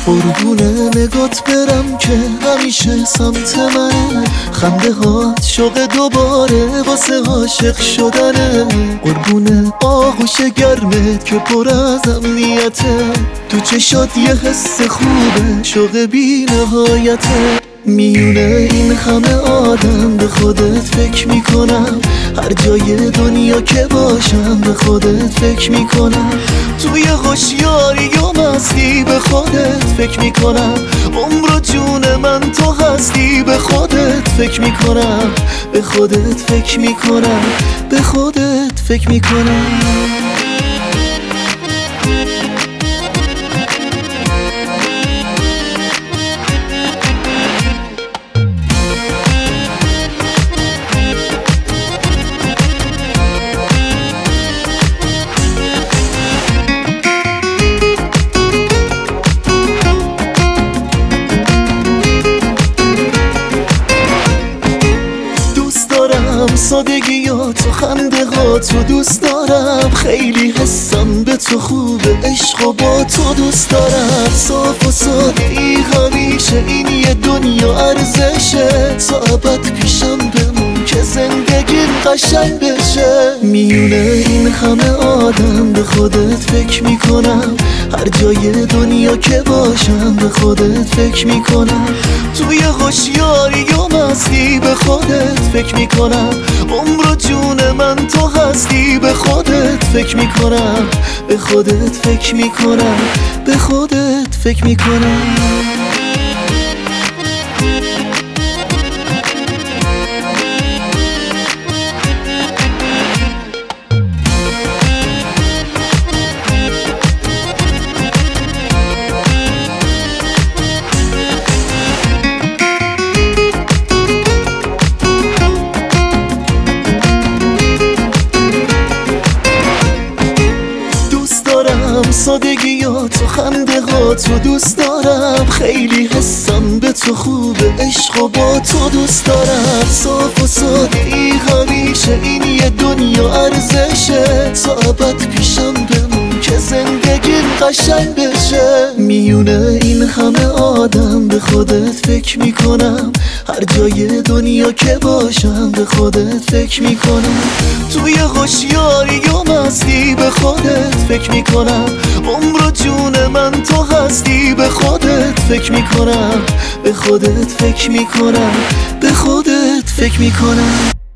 قربونه نگات برم که همیشه سمت منه، خنده هات شوق دوباره واسه عاشق شدنه. قربونه آغوش گرمت که پر از امنیته، تو چشات یه حس خوبه شوق بی نهایته. میونه این همه آدم به خودت فکر میکنم، هر جای دنیا که باشم به خودت فکر میکنم. توی هوشیاری و مستی به خودت فکر میکنم، عمر و جون من تو هستی به خودت فکر میکنم، به خودت فکر میکنم، به خودت فکر میکنم. سادگیات و خنده هاتو دوست دارم، خیلی حسم به تو خوبه، عشق و با تو دوست دارم. صاف و ساده ای همیشه، این یه دنیا ارزشه، تا ابد پیشم بمون که زندگیم قشنگ بشه. میونه این همه آدم به خودت فکر میکنم، هر جای دنیا که باشم به خودت فکر میکنم. توی هوشیاری و مستی به خودت فکر میکنم، عمر و جون من تو هستی به خودت فکر میکنم، به خودت فکر میکنم، به خودت فکر میکنم. سادگیات و خنده هاتو دوست دارم، خیلی حسم به تو خوبه، عشق و با تو دوست دارم. صاف و ساده ای همیشه، این یه دنیا ارزشه، تا ابد پیشم بمون که زندگیم قشنگ بشه. میونه این همه آدم به خودت فکر میکنم، هر جای دنیا که باشم به خودت فکر میکنم. توی هوشیاری و مستی به خودت فکر میکنم، عمر و جون من تو هستی به خودت فکر میکنم، به خودت فکر میکنم، به خودت فکر میکنم.